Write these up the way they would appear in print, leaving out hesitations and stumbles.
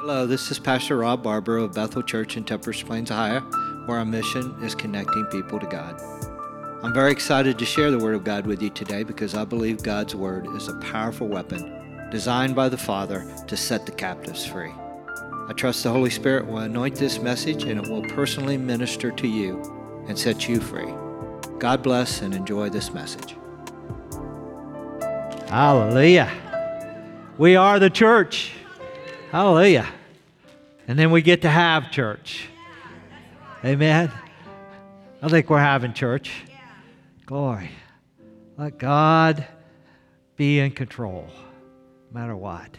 Hello, this is Pastor Rob Barber of Bethel Church in Temperance Plains, Ohio, where our mission is connecting people to God. I'm very excited to share the Word of God with you today because I believe God's Word is a powerful weapon designed by the Father to set the captives free. I trust the Holy Spirit will anoint this message and it will personally minister to you and set you free. God bless and enjoy this message. Hallelujah. We are the church. Hallelujah. And then we get to have church. Amen. I think we're having church. Glory. Let God be in control, no matter what.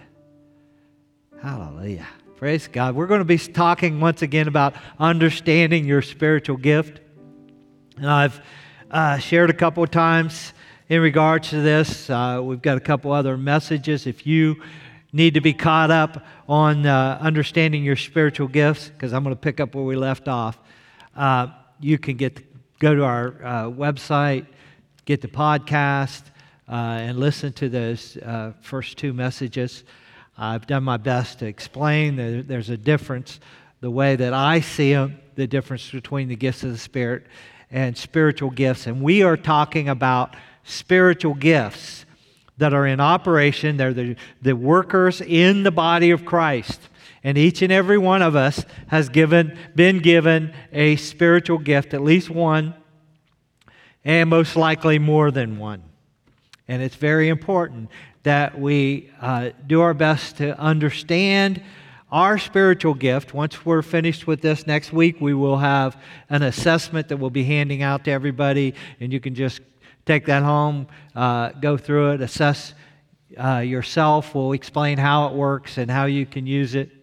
Hallelujah. Praise God. We're going to be talking once again about understanding your spiritual gift. And I've shared a couple of times in regards to this. We've got a couple other messages. If you need to be caught up on understanding your spiritual gifts, because I'm going to pick up where we left off, you can go to our website, get the podcast, and listen to those first two messages. I've done my best to explain that there's a difference, the way that I see them, the difference between the gifts of the Spirit and spiritual gifts. And we are talking about spiritual gifts that are in operation. They're the workers in the body of Christ. And each and every one of us has been given a spiritual gift, at least one, and most likely more than one. And it's very important that we do our best to understand our spiritual gift. Once we're finished with this next week, we will have an assessment that we'll be handing out to everybody, and you can just take that home, go through it, assess yourself. We'll explain how it works and how you can use it.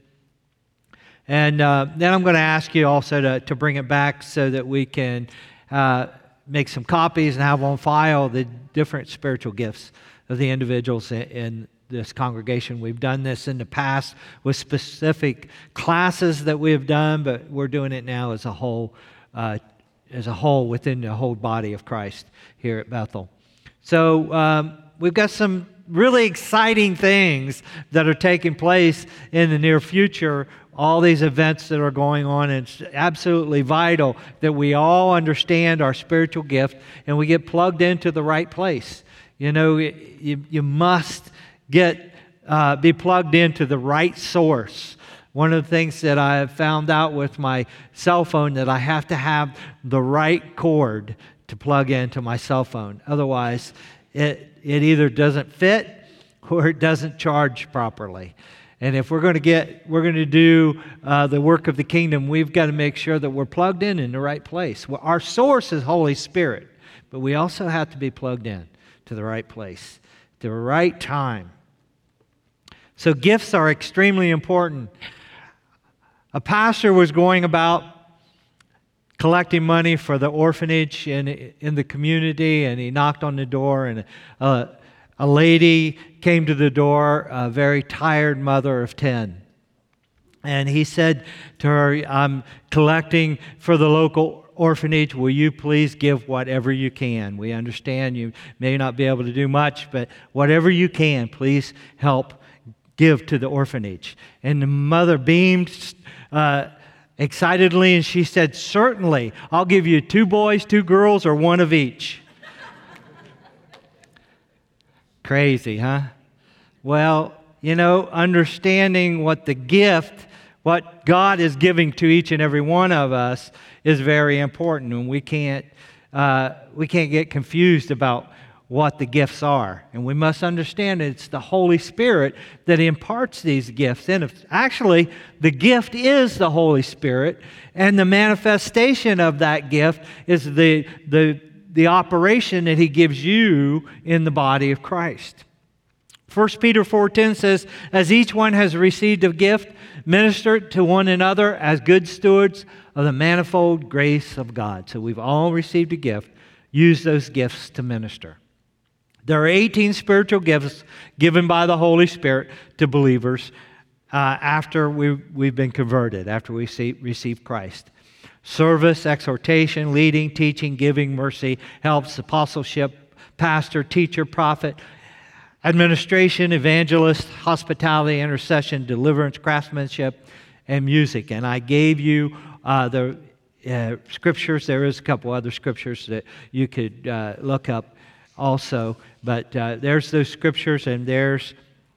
And then I'm going to ask you also to bring it back so that we can make some copies and have on file the different spiritual gifts of the individuals in this congregation. We've done this in the past with specific classes that we have done, but we're doing it now as a whole within the whole body of Christ here at Bethel. So we've got some really exciting things that are taking place in the near future, all these events that are going on, and it's absolutely vital that we all understand our spiritual gift and we get plugged into the right place. You know, you must be plugged into the right source. One of the things that I have found out with my cell phone, that I have to have the right cord to plug into my cell phone. Otherwise, it either doesn't fit or it doesn't charge properly. And if we're going to do the work of the kingdom, we've got to make sure that we're plugged in the right place. Well, our source is Holy Spirit, but we also have to be plugged in to the right place, the right time. So gifts are extremely important. A pastor was going about collecting money for the orphanage in the community, and he knocked on the door, and a lady came to the door, a very tired mother of 10. And he said to her, "I'm collecting for the local orphanage. Will you please give whatever you can? We understand you may not be able to do much, but whatever you can, please help give to the orphanage." And the mother beamed excitedly, and she said, "Certainly, I'll give you 2 boys, 2 girls, or 1 of each." Crazy, huh? Well, you know, understanding what God is giving to each and every one of us is very important, and we can't get confused about what the gifts are. And we must understand that it's the Holy Spirit that imparts these gifts in us. Actually, the gift is the Holy Spirit, and the manifestation of that gift is the operation that He gives you in the body of Christ. 1 Peter 4:10 says, "As each one has received a gift, minister it to one another as good stewards of the manifold grace of God." So we've all received a gift. Use those gifts to minister. There are 18 spiritual gifts given by the Holy Spirit to believers after we've been converted, after we receive Christ. Service, exhortation, leading, teaching, giving, mercy, helps, apostleship, pastor, teacher, prophet, administration, evangelist, hospitality, intercession, deliverance, craftsmanship, and music. And I gave you the scriptures. There is a couple other scriptures that you could look up also. But there's those scriptures, and there's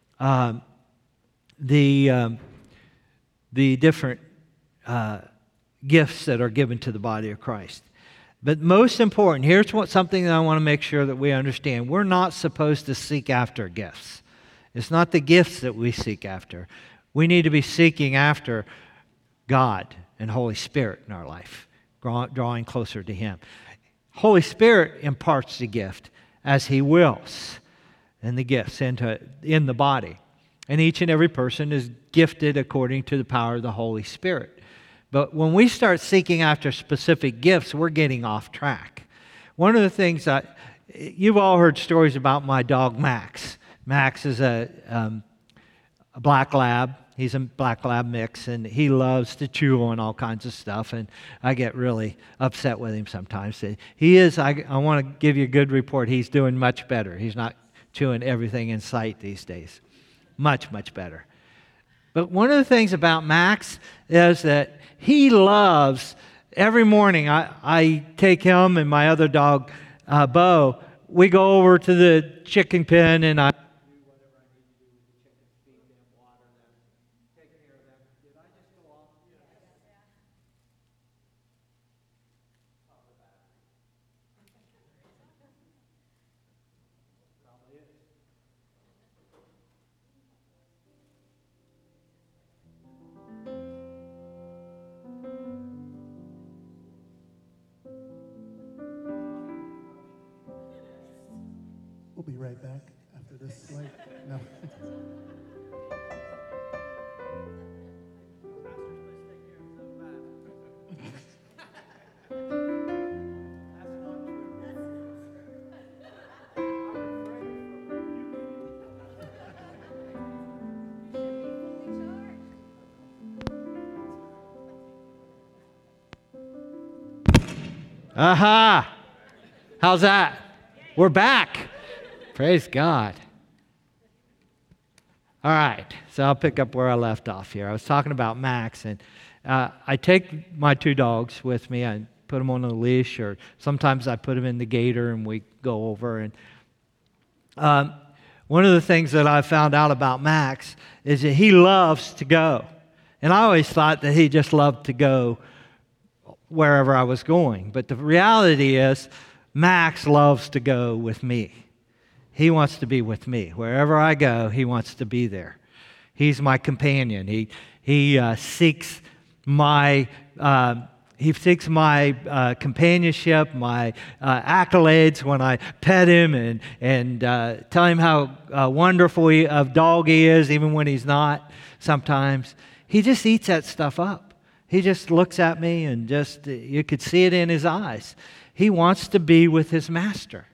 the different gifts that are given to the body of Christ. But most important, here's something that I want to make sure that we understand. We're not supposed to seek after gifts. It's not the gifts that we seek after. We need to be seeking after God and Holy Spirit in our life, drawing closer to Him. Holy Spirit imparts the gift as He wills, and the gifts in the body. And each and every person is gifted according to the power of the Holy Spirit. But when we start seeking after specific gifts, we're getting off track. One of the things you've all heard stories about my dog Max. Max is a black lab. He's a black lab mix, and he loves to chew on all kinds of stuff, and I get really upset with him sometimes. He is, I want to give you a good report, he's doing much better. He's not chewing everything in sight these days. Much, much better. But one of the things about Max is that he loves, every morning I take him and my other dog, Bo, we go over to the chicken pen and I do whatever I need to do with the chickens, feed them, water them, take care of them. Did I just go off? Probably is. We'll be right back after this. No. Aha! How's that? We're back. Praise God. All right, so I'll pick up where I left off here. I was talking about Max, and I take my two dogs with me. I put them on a leash, or sometimes I put them in the gator, and we go over. And one of the things that I found out about Max is that he loves to go. And I always thought that he just loved to go wherever I was going. But the reality is, Max loves to go with me. He wants to be with me. Wherever I go, he wants to be there. He's my companion. He seeks my companionship, my accolades when I pet him and tell him how wonderful of dog he is, even when he's not. Sometimes he just eats that stuff up. He just looks at me and just you could see it in his eyes. He wants to be with his master.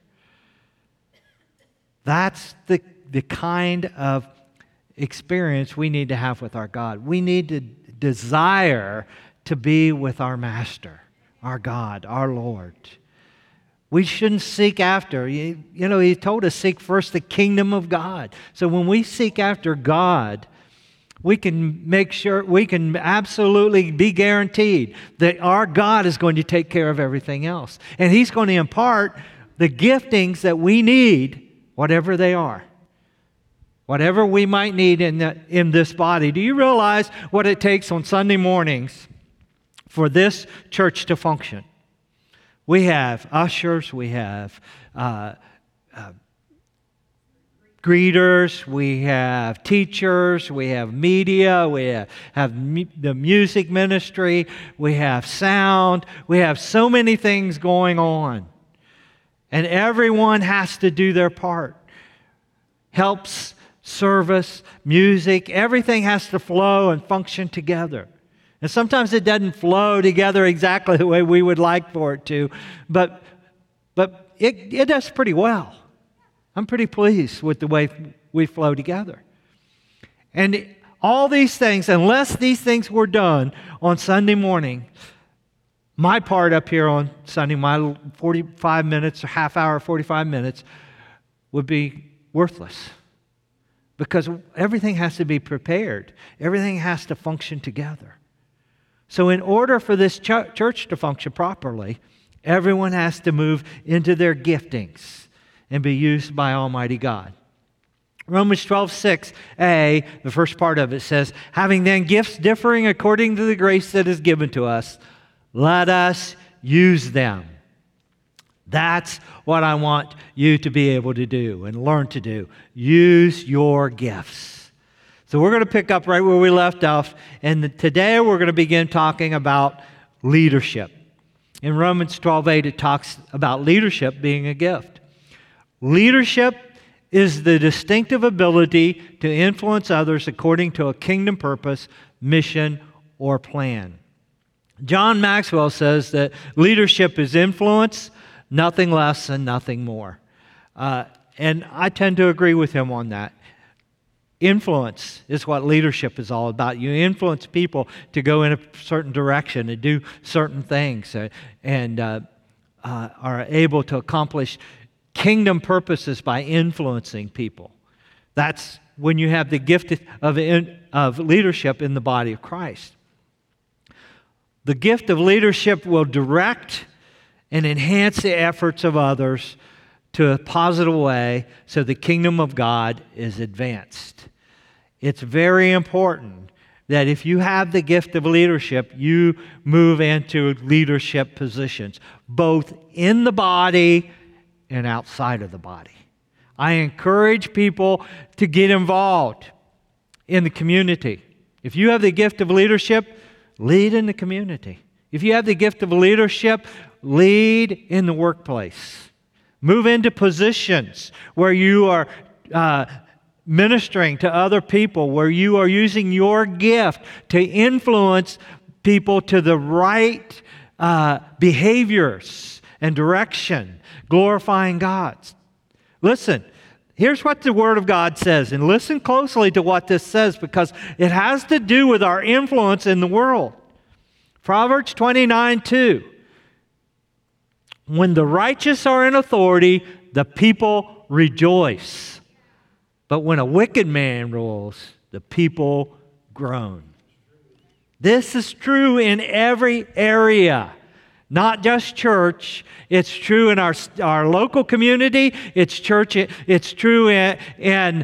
That's the kind of experience we need to have with our God. We need to desire to be with our Master, our God, our Lord. We shouldn't seek after. You know, He told us, seek first the kingdom of God. So when we seek after God, we can make sure, we can absolutely be guaranteed that our God is going to take care of everything else. And He's going to impart the giftings that we need, whatever they are. Whatever we might need in this body. Do you realize what it takes on Sunday mornings for this church to function? We have ushers, we have greeters, we have teachers, we have media, we have the music ministry, we have sound, we have so many things going on. And everyone has to do their part. Helps, service, music, everything has to flow and function together. And sometimes it doesn't flow together exactly the way we would like for it to, but it does pretty well. I'm pretty pleased with the way we flow together. And all these things, unless these things were done on Sunday morning, my part up here on Sunday, my 45 minutes, or half hour, 45 minutes, would be worthless. because everything has to be prepared. Everything has to function together. So in order for this church to function properly, everyone has to move into their giftings and be used by Almighty God. Romans 12:6a, the first part of it says, having then gifts differing according to the grace that is given to us, let us use them. That's what I want you to be able to do and learn to do. Use your gifts. So we're going to pick up right where we left off, and today we're going to begin talking about leadership. In Romans 12:8, it talks about leadership being a gift. Leadership is the distinctive ability to influence others according to a kingdom purpose, mission, or plan. John Maxwell says that leadership is influence, nothing less and nothing more. And I tend to agree with him on that. Influence is what leadership is all about. You influence people to go in a certain direction and do certain things and are able to accomplish kingdom purposes by influencing people. That's when you have the gift of leadership in the body of Christ. The gift of leadership will direct and enhance the efforts of others to a positive way so the kingdom of God is advanced. It's very important that if you have the gift of leadership, you move into leadership positions, both in the body and outside of the body. I encourage people to get involved in the community. If you have the gift of leadership, lead in the community. If you have the gift of leadership, lead in the workplace. Move into positions where you are ministering to other people, where you are using your gift to influence people to the right behaviors and direction, glorifying God. Listen, here's what the Word of God says, and listen closely to what this says because it has to do with our influence in the world. Proverbs 29:2. When the righteous are in authority, the people rejoice. But when a wicked man rules, the people groan. This is true in every area. Not just church. It's true in our local community. It's true in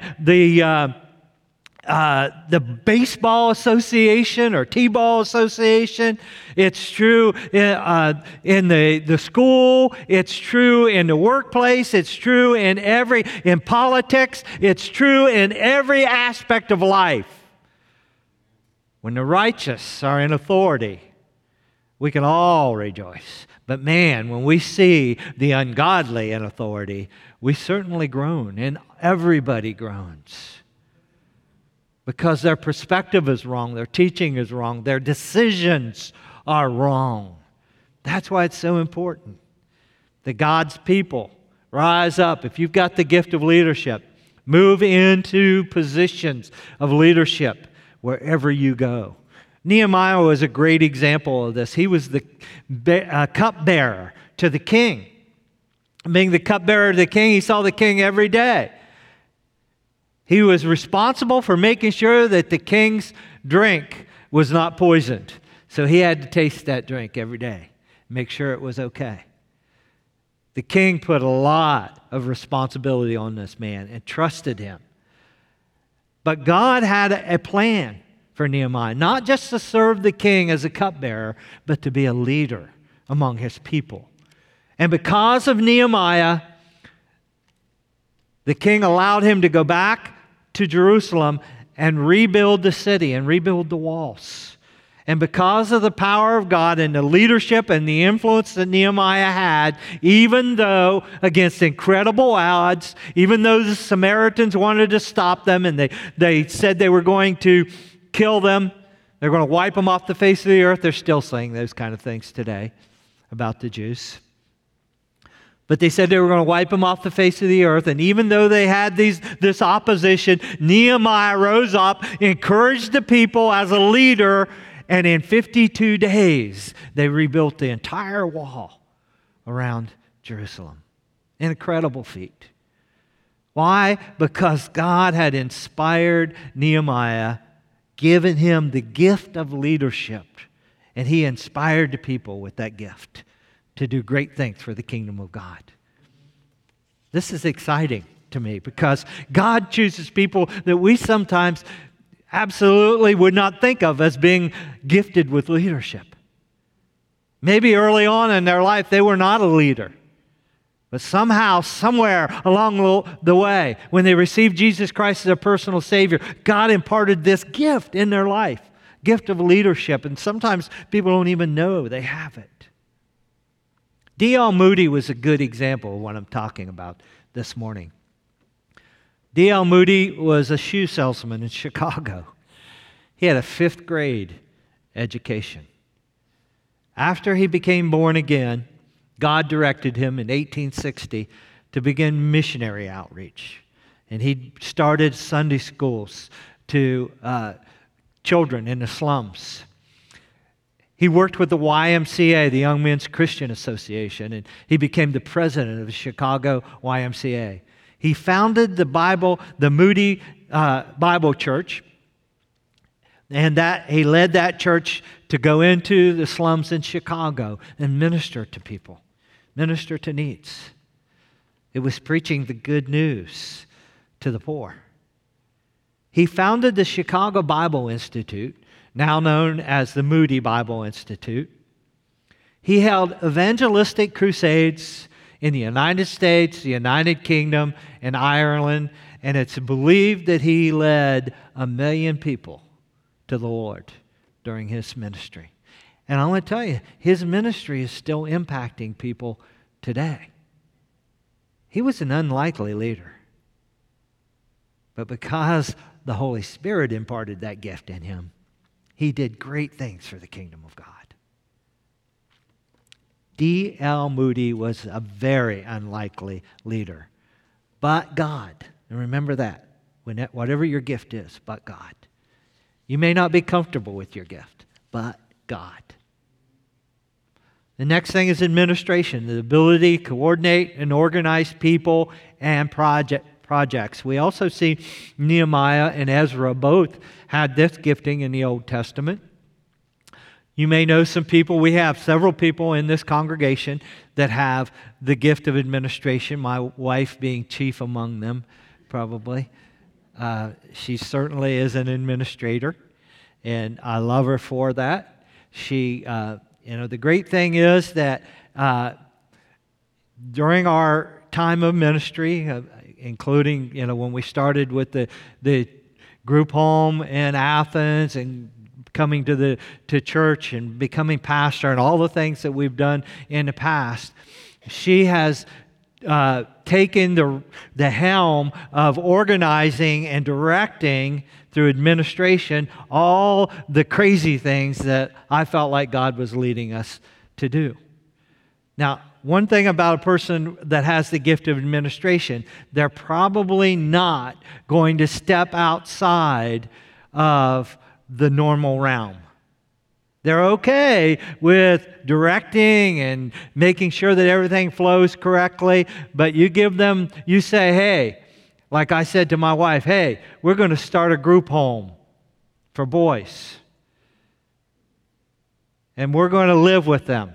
the baseball association or t-ball association. It's true in the school. It's true in the workplace. It's true in politics. It's true in every aspect of life. When the righteous are in authority, we can all rejoice. But man, when we see the ungodly in authority, we certainly groan, and everybody groans. Because their perspective is wrong, their teaching is wrong, their decisions are wrong. That's why it's so important that God's people rise up. If you've got the gift of leadership, move into positions of leadership wherever you go. Nehemiah was a great example of this. He was the cupbearer to the king. Being the cupbearer to the king, he saw the king every day. He was responsible for making sure that the king's drink was not poisoned. So he had to taste that drink every day, make sure it was okay. The king put a lot of responsibility on this man and trusted him. But God had a plan for Nehemiah, not just to serve the king as a cupbearer, but to be a leader among his people. And because of Nehemiah, the king allowed him to go back to Jerusalem and rebuild the city and rebuild the walls. And because of the power of God and the leadership and the influence that Nehemiah had, even though against incredible odds, even though the Samaritans wanted to stop them and they said they were going to kill them, they're going to wipe them off the face of the earth. They're still saying those kind of things today about the Jews. But they said they were going to wipe them off the face of the earth. And even though they had this opposition, Nehemiah rose up, encouraged the people as a leader, and in 52 days, they rebuilt the entire wall around Jerusalem. An incredible feat. Why? Because God had inspired Nehemiah, given him the gift of leadership, and he inspired the people with that gift to do great things for the kingdom of God. This is exciting to me because God chooses people that we sometimes absolutely would not think of as being gifted with leadership. Maybe early on in their life they were not a leader. But somehow, somewhere along the way, when they received Jesus Christ as their personal Savior, God imparted this gift in their life, gift of leadership. And sometimes people don't even know they have it. D.L. Moody was a good example of what I'm talking about this morning. D.L. Moody was a shoe salesman in Chicago. He had a 5th grade education. After he became born again, God directed him in 1860 to begin missionary outreach. And he started Sunday schools to children in the slums. He worked with the YMCA, the Young Men's Christian Association, and he became the president of the Chicago YMCA. He founded the Moody Bible Church, and he led that church to go into the slums in Chicago and minister to people, minister to needs. It was preaching the good news to the poor. He founded the Chicago Bible Institute, now known as the Moody Bible Institute. He held evangelistic crusades in the United States, the United Kingdom, and Ireland, and it's believed that he led 1 million people to the Lord during his ministry. And I want to tell you, his ministry is still impacting people today. He was an unlikely leader. But because the Holy Spirit imparted that gift in him, he did great things for the kingdom of God. D.L. Moody was a very unlikely leader. But God, and remember that, whatever your gift is, but God. You may not be comfortable with your gift, but God. The next thing is administration, the ability to coordinate and organize people and projects. We also see Nehemiah and Ezra both had this gifting in the Old Testament. You may know some people. We have several people in this congregation that have the gift of administration, my wife being chief among them, probably. She certainly is an administrator, and I love her for that. She, the great thing is that during our time of ministry, including, when we started with the group home in Athens and coming to church and becoming pastor and all the things that we've done in the past, she has taken the helm of organizing and directing through administration all the crazy things that I felt like God was leading us to do. Now, one thing about a person that has the gift of administration, they're probably not going to step outside of the normal realm. They're okay with directing and making sure that everything flows correctly, but you say, hey, like I said to my wife, hey, we're going to start a group home for boys, and we're going to live with them.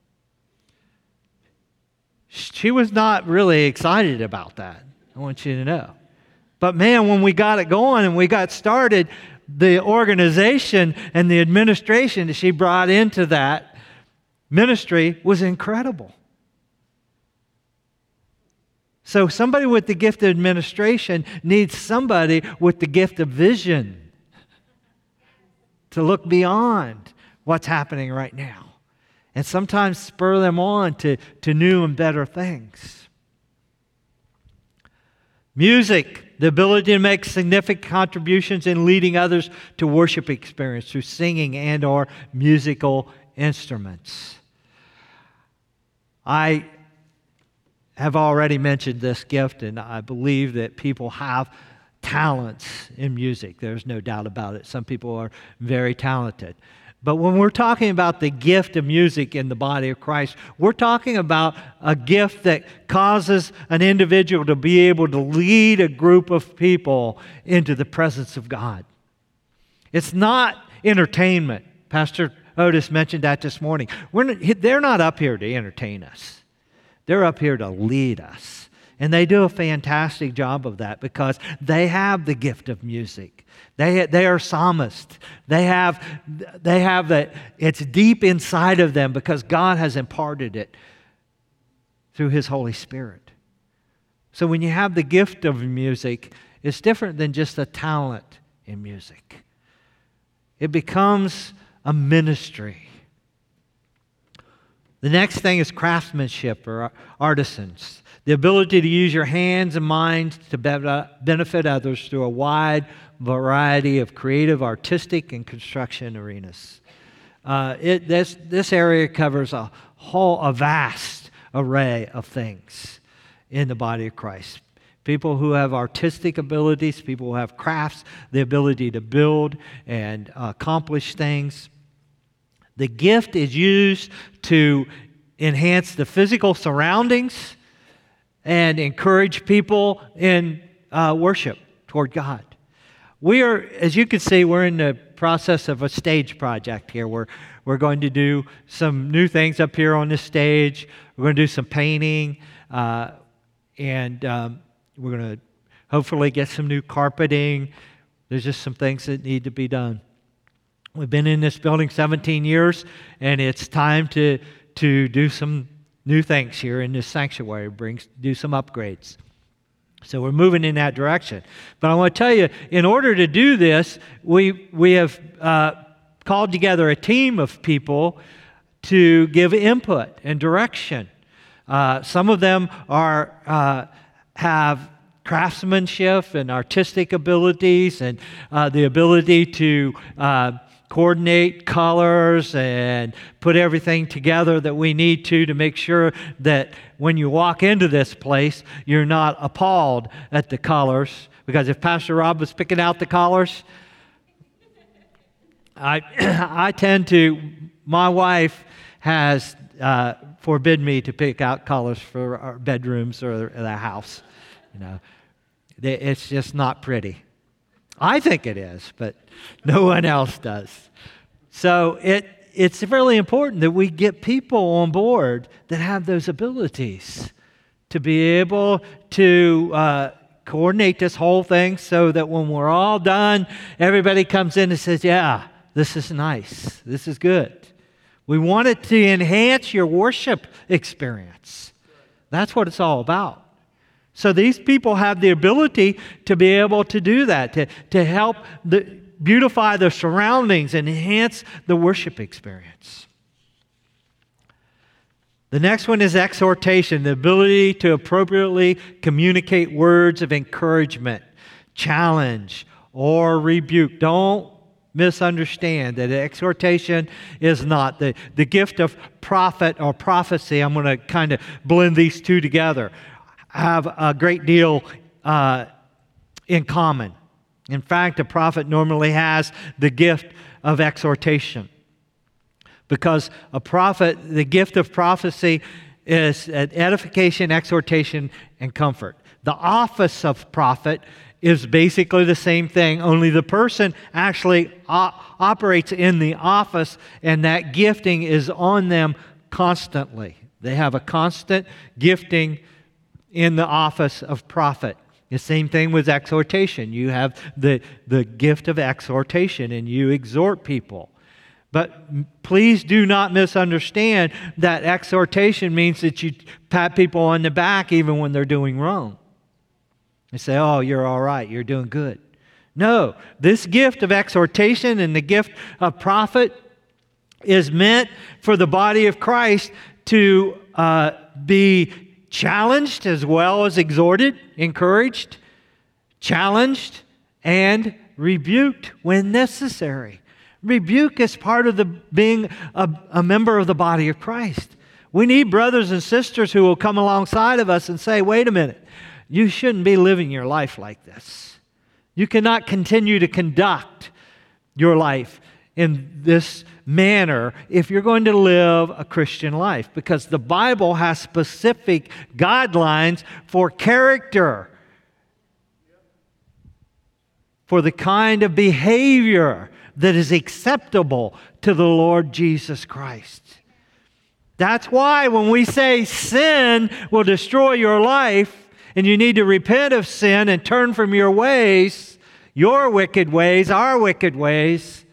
She was not really excited about that, I want you to know. But man, when we got it going and we got started, the organization and the administration that she brought into that ministry was incredible. So somebody with the gift of administration needs somebody with the gift of vision to look beyond what's happening right now and sometimes spur them on to new and better things. Music, the ability to make significant contributions in leading others to worship experience through singing and or musical instruments. I have already mentioned this gift, and I believe that people have talents in music. There's no doubt about it. Some people are very talented. But when we're talking about the gift of music in the body of Christ, we're talking about a gift that causes an individual to be able to lead a group of people into the presence of God. It's not entertainment. Pastor Otis mentioned that this morning. They're not up here to entertain us. They're up here to lead us. And they do a fantastic job of that because they have the gift of music. They are psalmists. They have that. It's deep inside of them because God has imparted it through His Holy Spirit. So when you have the gift of music, it's different than just a talent in music. It becomes a ministry. The next thing is craftsmanship or artisans. The ability to use your hands and minds to benefit others through a wide variety of creative, artistic, and construction arenas. This area covers a vast array of things in the body of Christ. People who have artistic abilities, people who have crafts, the ability to build and accomplish things. The gift is used to enhance the physical surroundings and encourage people in worship toward God. We are, as you can see, we're in the process of a stage project here. We're going to do some new things up here on this stage. We're going to do some painting, and we're going to hopefully get some new carpeting. There's just some things that need to be done. We've been in this building 17 years, and it's time to do some new things here in this sanctuary, do some upgrades. So we're moving in that direction. But I want to tell you, in order to do this, we have called together a team of people to give input and direction. Some of them have craftsmanship and artistic abilities and the ability to coordinate colors and put everything together that we need to make sure that when you walk into this place, you're not appalled at the colors. Because if Pastor Rob was picking out the colors, my wife has forbid me to pick out colors for our bedrooms or the house. It's just not pretty. I think it is, but no one else does. So it's really important that we get people on board that have those abilities to be able to coordinate this whole thing so that when we're all done, everybody comes in and says, yeah, this is nice. This is good. We want it to enhance your worship experience. That's what it's all about. So these people have the ability to be able to do that, to help beautify the surroundings and enhance the worship experience. The next one is exhortation, the ability to appropriately communicate words of encouragement, challenge, or rebuke. Don't misunderstand that exhortation is not the gift of prophet or prophecy. I'm going to kind of blend these two together. Have a great deal in common. In fact, a prophet normally has the gift of exhortation. Because a prophet, the gift of prophecy is edification, exhortation, and comfort. The office of prophet is basically the same thing, only the person actually operates in the office, and that gifting is on them constantly. They have a constant gifting in the office of prophet. The same thing with exhortation. You have the gift of exhortation and you exhort people. But please do not misunderstand that exhortation means that you pat people on the back even when they're doing wrong. You say, oh, you're all right, you're doing good. No, this gift of exhortation and the gift of prophet is meant for the body of Christ to be challenged as well as exhorted, encouraged, challenged, and rebuked when necessary. Rebuke is part of being a member of the body of Christ. We need brothers and sisters who will come alongside of us and say, wait a minute, you shouldn't be living your life like this. You cannot continue to conduct your life in this manner if you're going to live a Christian life, because the Bible has specific guidelines for character, for the kind of behavior that is acceptable to the Lord Jesus Christ. That's why when we say sin will destroy your life and you need to repent of sin and turn from your ways, your wicked ways, our wicked ways,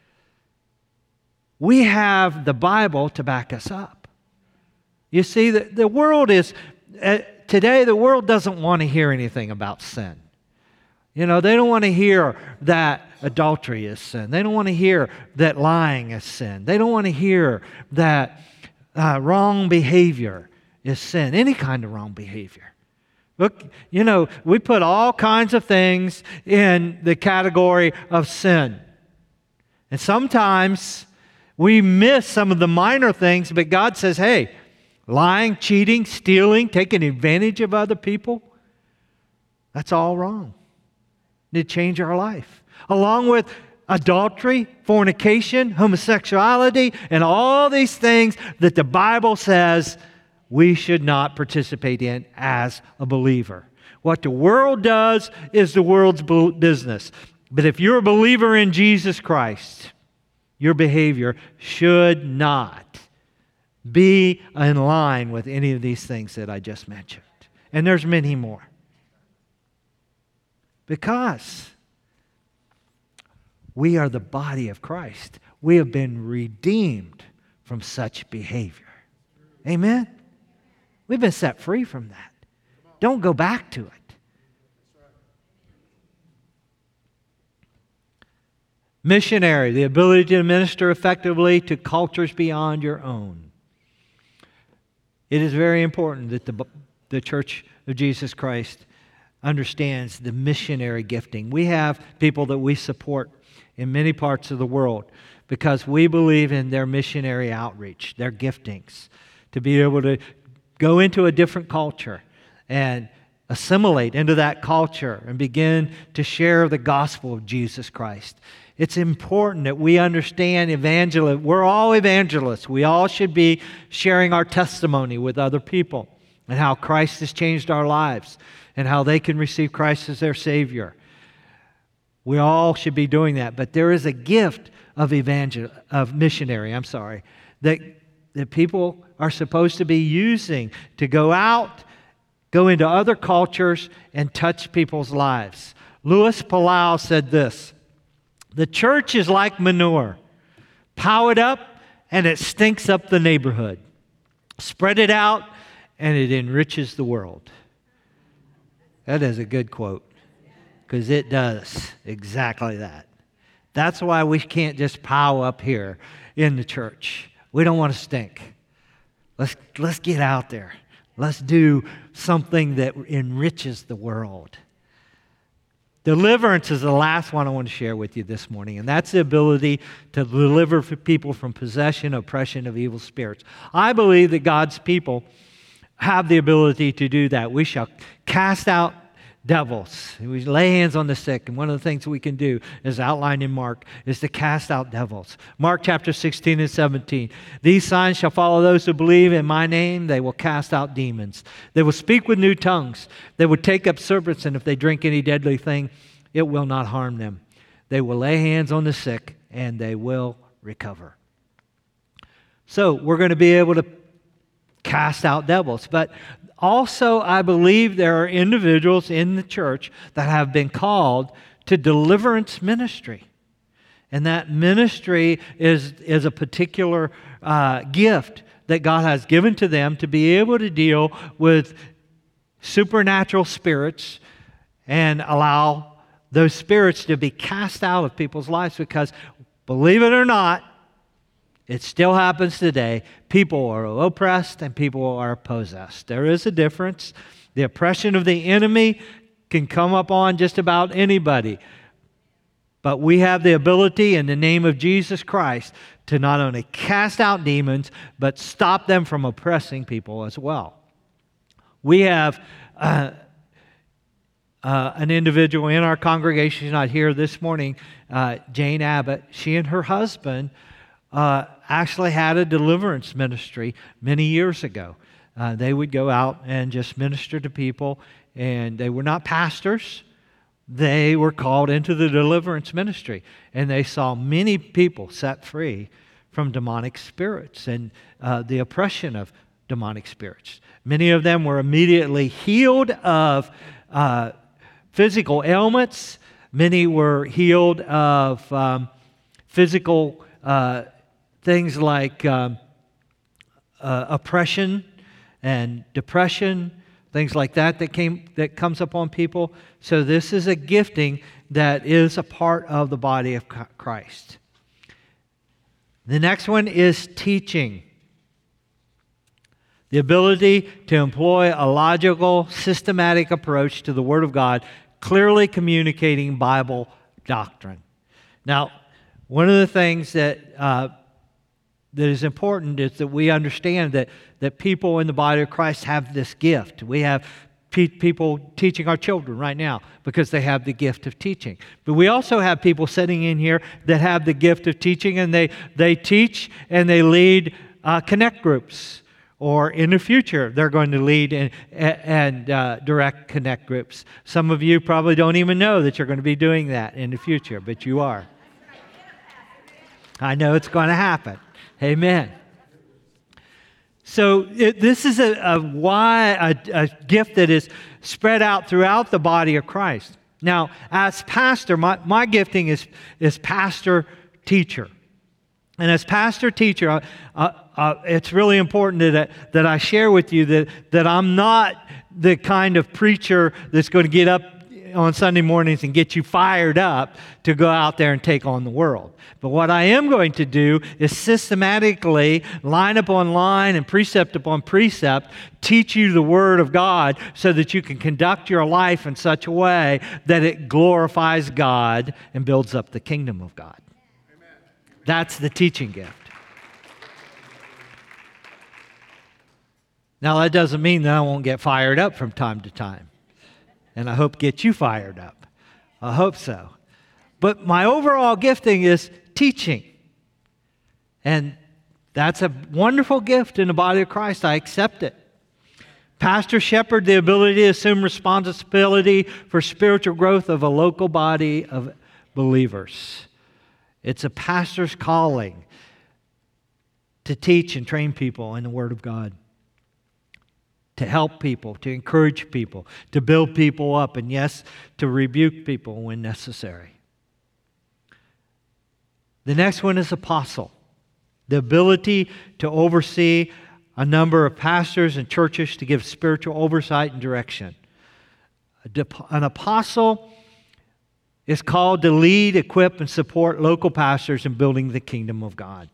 we have the Bible to back us up. You see, the world is, today the world doesn't want to hear anything about sin. You know, they don't want to hear that adultery is sin. They don't want to hear that lying is sin. They don't want to hear that wrong behavior is sin, any kind of wrong behavior. Look, you know, we put all kinds of things in the category of sin. And sometimes we miss some of the minor things, but God says, hey, lying, cheating, stealing, taking advantage of other people, that's all wrong. To change our life. Along with adultery, fornication, homosexuality, and all these things that the Bible says we should not participate in as a believer. What the world does is the world's business. But if you're a believer in Jesus Christ, your behavior should not be in line with any of these things that I just mentioned. And there's many more. Because we are the body of Christ. We have been redeemed from such behavior. Amen? We've been set free from that. Don't go back to it. Missionary, the ability to minister effectively to cultures beyond your own. It is very important that the Church of Jesus Christ understands the missionary gifting. We have people that we support in many parts of the world because we believe in their missionary outreach, their giftings, to be able to go into a different culture and assimilate into that culture and begin to share the gospel of Jesus Christ. It's important that we understand evangelism. We're all evangelists. We all should be sharing our testimony with other people and how Christ has changed our lives and how they can receive Christ as their Savior. We all should be doing that. But there is a gift of missionary, that people are supposed to be using to go out, go into other cultures, and touch people's lives. Louis Palau said this: the church is like manure. Pile it up, and it stinks up the neighborhood. Spread it out, and it enriches the world. That is a good quote, because it does exactly that. That's why we can't just pile up here in the church. We don't want to stink. Let's get out there. Let's do something that enriches the world. Deliverance is the last one I want to share with you this morning, and that's the ability to deliver people from possession, oppression of evil spirits. I believe that God's people have the ability to do that. We shall cast out devils. We lay hands on the sick, and one of the things we can do, as outlined in Mark, is to cast out devils. Mark chapter 16 and 17. These signs shall follow those who believe in my name. They will cast out demons. They will speak with new tongues. They will take up serpents, and if they drink any deadly thing, it will not harm them. They will lay hands on the sick, and they will recover. So we're going to be able to cast out devils. But also, I believe there are individuals in the church that have been called to deliverance ministry. And that ministry is a particular gift that God has given to them to be able to deal with supernatural spirits and allow those spirits to be cast out of people's lives, because, believe it or not, it still happens today. People are oppressed and people are possessed. There is a difference. The oppression of the enemy can come upon just about anybody. But we have the ability in the name of Jesus Christ to not only cast out demons, but stop them from oppressing people as well. We have an individual in our congregation, not here this morning, Jane Abbott. She and her husband actually had a deliverance ministry many years ago. They would go out and just minister to people, and they were not pastors. They were called into the deliverance ministry, and they saw many people set free from demonic spirits and the oppression of demonic spirits. Many of them were immediately healed of physical ailments. Many were healed of physical things like oppression and depression, things like that comes upon people. So this is a gifting that is a part of the body of Christ. The next one is teaching. The ability to employ a logical, systematic approach to the Word of God, clearly communicating Bible doctrine. Now, one of the things that is important is that we understand that people in the body of Christ have this gift. We have people teaching our children right now because they have the gift of teaching. But we also have people sitting in here that have the gift of teaching, and they teach and they lead connect groups. Or in the future, they're going to lead and direct connect groups. Some of you probably don't even know that you're going to be doing that in the future, but you are. I know it's going to happen. Amen. So this is a gift that is spread out throughout the body of Christ. Now, as pastor, my gifting is pastor-teacher. And as pastor-teacher, it's really important that I share with you that I'm not the kind of preacher that's going to get up on Sunday mornings and get you fired up to go out there and take on the world. But what I am going to do is systematically, line upon line and precept upon precept, teach you the Word of God so that you can conduct your life in such a way that it glorifies God and builds up the kingdom of God. That's the teaching gift. Now, that doesn't mean that I won't get fired up from time to time. And I hope get you fired up. I hope so. But my overall gifting is teaching. And that's a wonderful gift in the body of Christ. I accept it. Pastor shepherd, the ability to assume responsibility for spiritual growth of a local body of believers. It's a pastor's calling to teach and train people in the Word of God, to help people, to encourage people, to build people up, and yes, to rebuke people when necessary. The next one is apostle, the ability to oversee a number of pastors and churches to give spiritual oversight and direction. An apostle is called to lead, equip, and support local pastors in building the kingdom of God.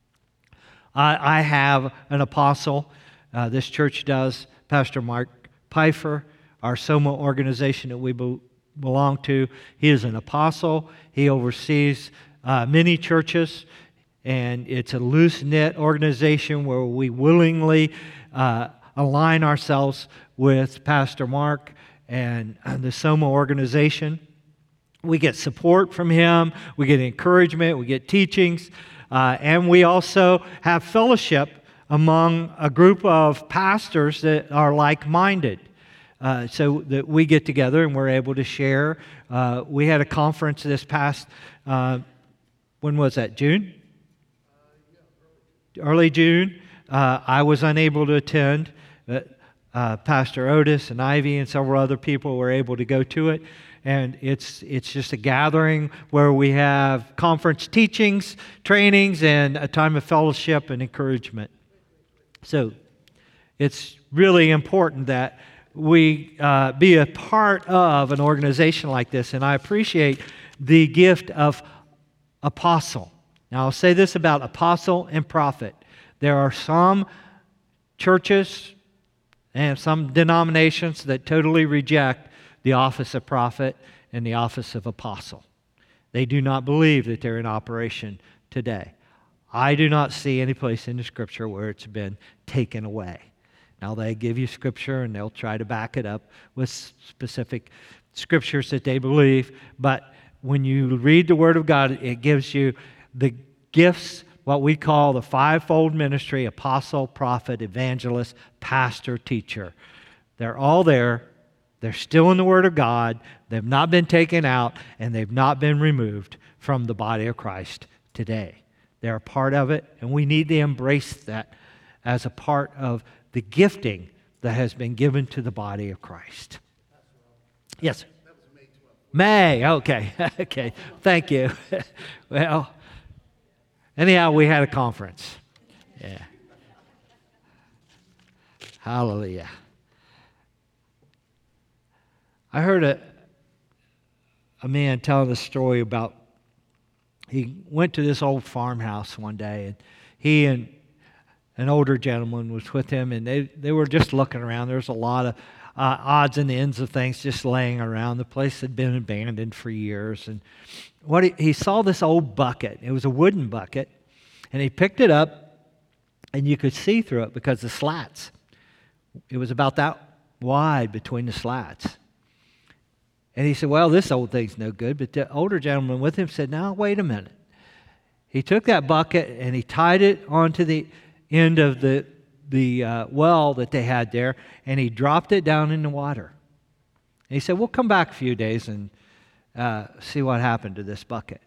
I have an apostle. This church does. Pastor Mark Pfeiffer, our SOMA organization that we belong to. He is an apostle. He oversees many churches, and it's a loose-knit organization where we willingly align ourselves with Pastor Mark and the SOMA organization. We get support from him, we get encouragement, we get teachings, and we also have fellowship among a group of pastors that are like-minded. So that we get together and we're able to share. We had a conference this past, when was that, June? Early June. I was unable to attend, but Pastor Otis and Ivy and several other people were able to go to it. And it's just a gathering where we have conference teachings, trainings, and a time of fellowship and encouragement. So it's really important that we be a part of an organization like this. And I appreciate the gift of apostle. Now, I'll say this about apostle and prophet. There are some churches and some denominations that totally reject the office of prophet and the office of apostle. They do not believe that they're in operation today. I do not see any place in the Scripture where it's been taken away. Now, they give you Scripture and they'll try to back it up with specific scriptures that they believe, but when you read the Word of God, it gives you the gifts, what we call the fivefold ministry: apostle, prophet, evangelist, pastor, teacher. They're all there. They're still in the Word of God. They've not been taken out, and they've not been removed from the body of Christ today. They're a part of it, and we need to embrace that as a part of the gifting that has been given to the body of Christ. Yes, sir. That was May 12th. May, okay. Okay, thank you. Well, anyhow, we had a conference. Yeah. Hallelujah. I heard a man telling a story about, he went to this old farmhouse one day, and he and an older gentleman was with him, and they were just looking around. There was a lot of odds and ends of things just laying around. The place had been abandoned for years, and he saw this old bucket. It was a wooden bucket, and he picked it up, and you could see through it because the slats. It was about that wide between the slats. And he said, well, this old thing's no good. But the older gentleman with him said, now, wait a minute. He took that bucket and he tied it onto the end of the well that they had there, and he dropped it down in the water. And he said, we'll come back a few days and see what happened to this bucket.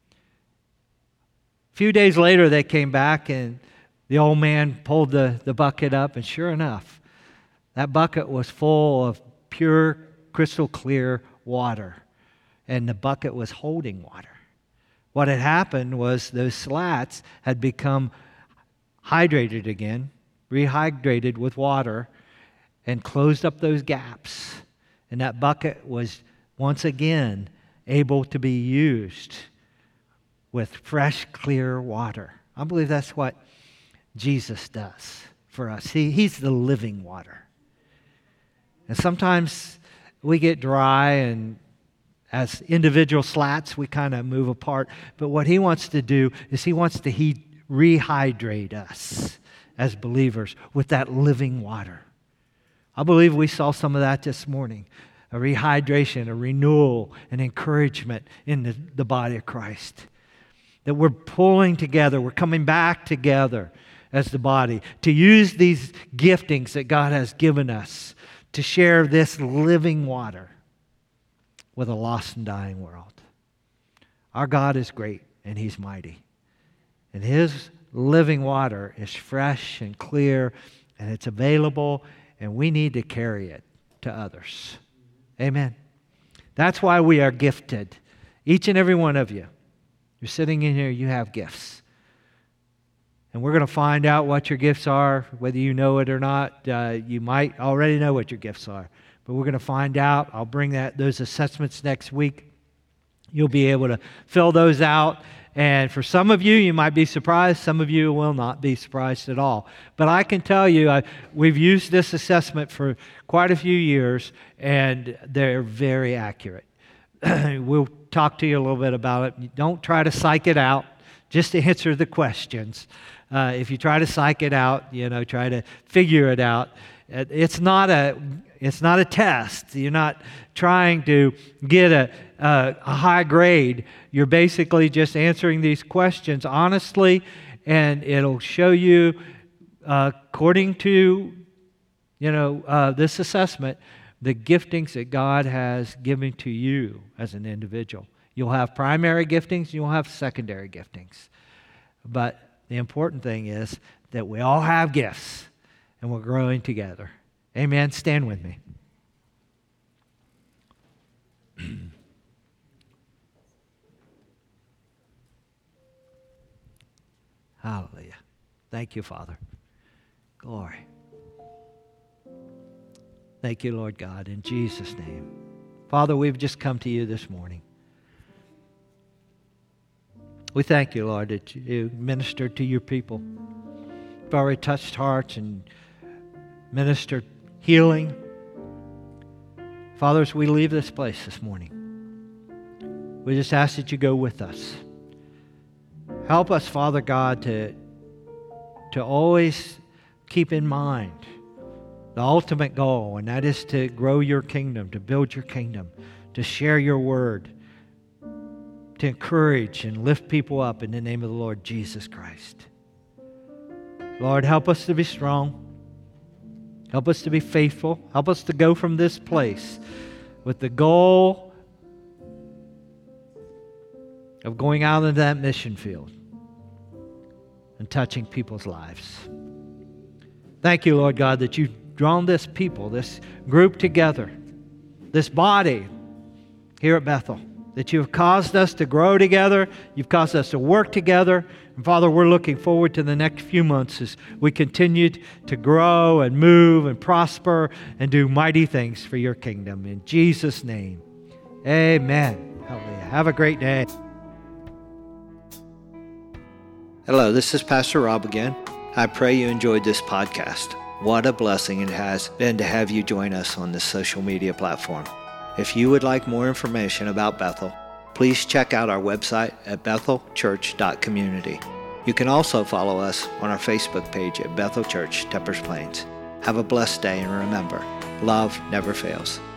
A few days later, they came back, and the old man pulled the bucket up, and sure enough, that bucket was full of pure, crystal clear water, and the bucket was holding water. What had happened was those slats had become hydrated again, rehydrated with water, and closed up those gaps. And that bucket was once again able to be used with fresh, clear water. I believe that's what Jesus does for us. He's the living water. And sometimes we get dry, and as individual slats, we kind of move apart. But what he wants to do is he wants to rehydrate us as believers with that living water. I believe we saw some of that this morning. A rehydration, a renewal, an encouragement in the body of Christ. That we're pulling together, we're coming back together as the body to use these giftings that God has given us to share this living water with a lost and dying world. Our God is great, and He's mighty. And His living water is fresh and clear, and it's available, and we need to carry it to others. Amen. That's why we are gifted. Each and every one of you. You're sitting in here, you have gifts. And we're going to find out what your gifts are, whether you know it or not. You might already know what your gifts are. But we're going to find out. I'll bring those assessments next week. You'll be able to fill those out. And for some of you, you might be surprised. Some of you will not be surprised at all. But I can tell you, we've used this assessment for quite a few years, and they're very accurate. We'll talk to you a little bit about it. Don't try to psych it out. Just to answer the questions. If you try to psych it out, try to figure it out. It's not a test. You're not trying to get a high grade. You're basically just answering these questions honestly, and it'll show you, according to this assessment, the giftings that God has given to you as an individual. You'll have primary giftings, you'll have secondary giftings. But the important thing is that we all have gifts, and we're growing together. Amen. Stand with me. Hallelujah. Thank you, Father. Glory. Thank you, Lord God, in Jesus' name. Father, we've just come to you this morning. We thank you, Lord, that you ministered to your people. You've already touched hearts and ministered healing. Father, as we leave this place this morning, we just ask that you go with us. Help us, Father God, to always keep in mind the ultimate goal, and that is to grow your kingdom, to build your kingdom, to share your word, to encourage and lift people up in the name of the Lord Jesus Christ. Lord, help us to be strong. Help us to be faithful. Help us to go from this place with the goal of going out into that mission field and touching people's lives. Thank you, Lord God, that you've drawn this people, this group together, this body here at Bethel, that you have caused us to grow together, you've caused us to work together. And Father, we're looking forward to the next few months as we continue to grow and move and prosper and do mighty things for your kingdom. In Jesus' name, amen. Hallelujah. Have a great day. Hello, this is Pastor Rob again. I pray you enjoyed this podcast. What a blessing it has been to have you join us on this social media platform. If you would like more information about Bethel, please check out our website at bethelchurch.community. You can also follow us on our Facebook page at Bethel Church, Teppers Plains. Have a blessed day, and remember, love never fails.